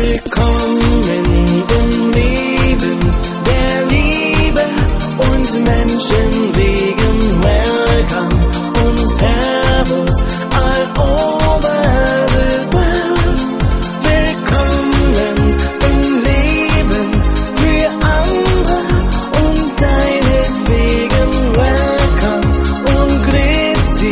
Willkommen im Leben der Liebe und Menschen wegen